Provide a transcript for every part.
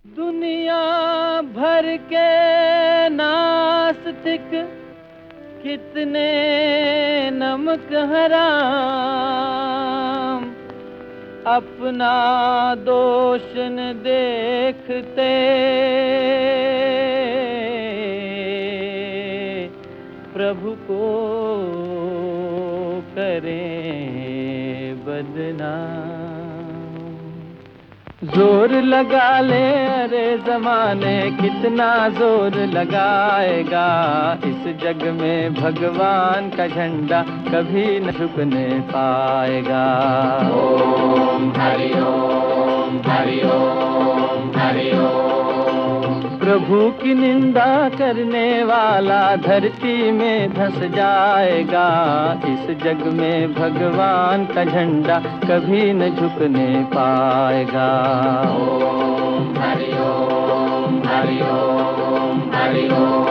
दुनिया भर के नास्तिक कितने नमक हराम अपना दोष न देखते प्रभु को करें बदनाम। जोर लगा ले अरे जमाने कितना जोर लगाएगा, इस जग में भगवान का झंडा कभी न झुकने पाएगा। ओम हरि ओम हरि ओम हरि ओम। प्रभु की निंदा करने वाला धरती में धंस जाएगा, इस जग में भगवान का झंडा कभी न झुकने पाएगा। ओम हरि ओम हरि ओम हरि ओम।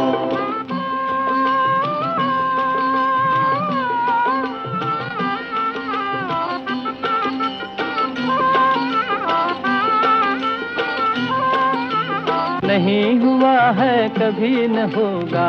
नहीं हुआ है कभी न होगा,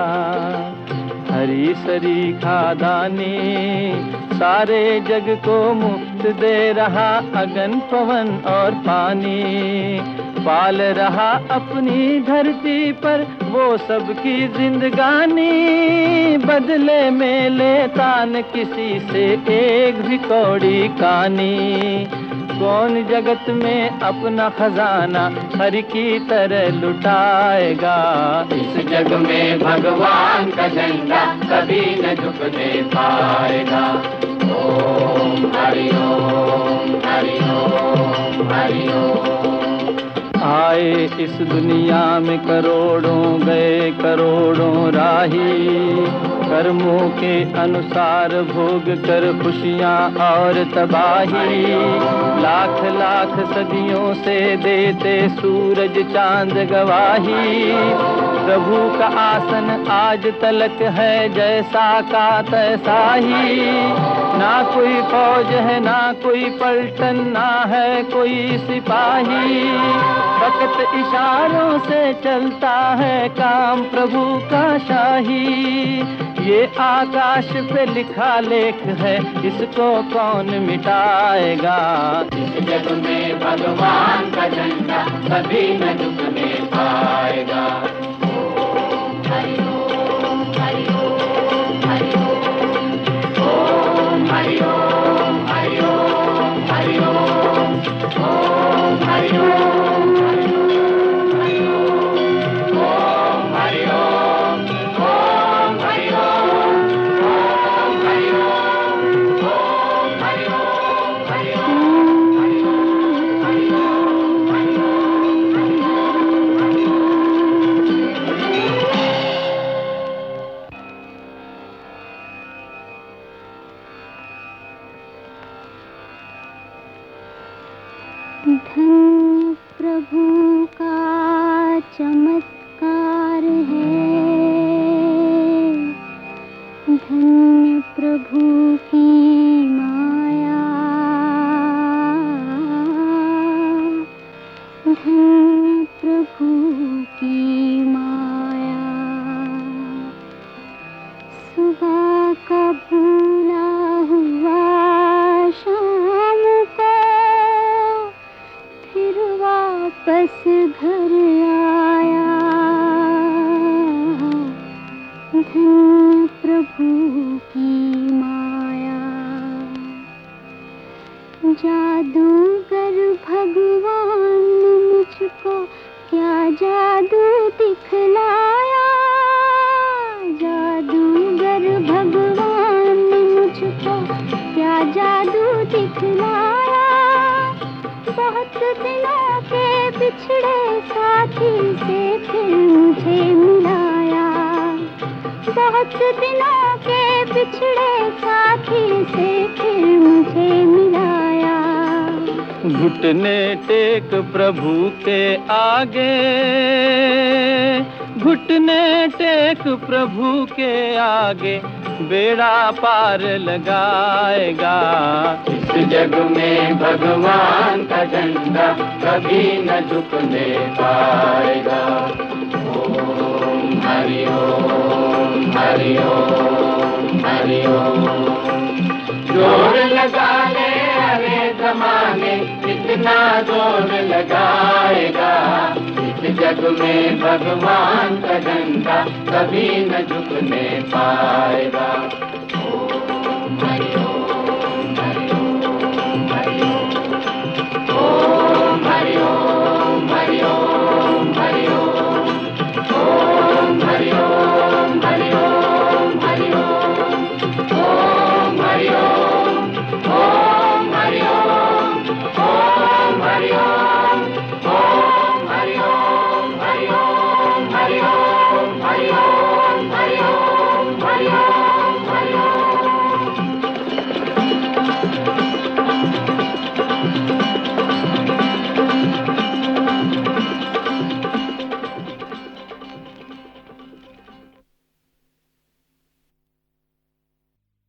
हरी सरी खादानी सारे जग को मुफ्त दे रहा, अगन पवन और पानी पाल रहा अपनी धरती पर वो सबकी जिंदगानी। बदले में लेता न किसी से एक भी कौड़ी कानी, कौन जगत में अपना खजाना हर की तरह लुटाएगा, इस जग में भगवान का झंडा कभी न झुकने पाएगा। ओम हरि ओम हरि ओम हरि ओम। आए इस दुनिया में करोड़ों गए करोड़ों राही, कर्मों के अनुसार भोग कर खुशियाँ और तबाही। लाख लाख सदियों से देते सूरज चांद गवाही, प्रभु का आसन आज तलक है जैसा का तैसा ही। ना कोई फौज है ना कोई पलटन ना है कोई सिपाही, फकत इशारों से चलता है काम प्रभु का शाही। ये आकाश पे लिखा लेख है इसको कौन मिटाएगा, इस जग में भगवान का झंडा कभी न झुकने पाएगा। ओम हरि ओम हरि ओम हरि ओम। ओम हरि ओम हरि ओम हरि ओम। ओम हरि ओम हरि ओम हरि ओम। ओम हरि ओम ओम हरि ओम। ओम हरि ओम ओम हरि ओम हरि ओम हरि ओम हरि धन्य प्रभु का चमत्कार है, धन्य प्रभु की माया, धन्य प्रभु की माया। सुबह का भूला हुआ शाम को फिर वापस घर आया, धन्य प्रभु की माया। जादूगर भगवान ने मुझको क्या जादू दिखलाया, जादूगर भगवान ने मुझको क्या जादू दिखलाया। बहुत दिनों के बिछड़े साथी से फिर मुझे मिलाया, बहुत दिनों के बिछड़े साथी से फिर मुझे मिलाया। घुटने टेक प्रभु के आगे, घुटने टेक प्रभु के आगे, बेड़ा पार लगाएगा। इस जग में भगवान का झंडा कभी न झुकने पाएगा। ओम हरि ओम हरि ओम हरि ओम। जोर लगा ले अरे जमाने, कितना जोर लगाएगा। इस जग में भगवान का झंडा कभी न झुकने पाएगा।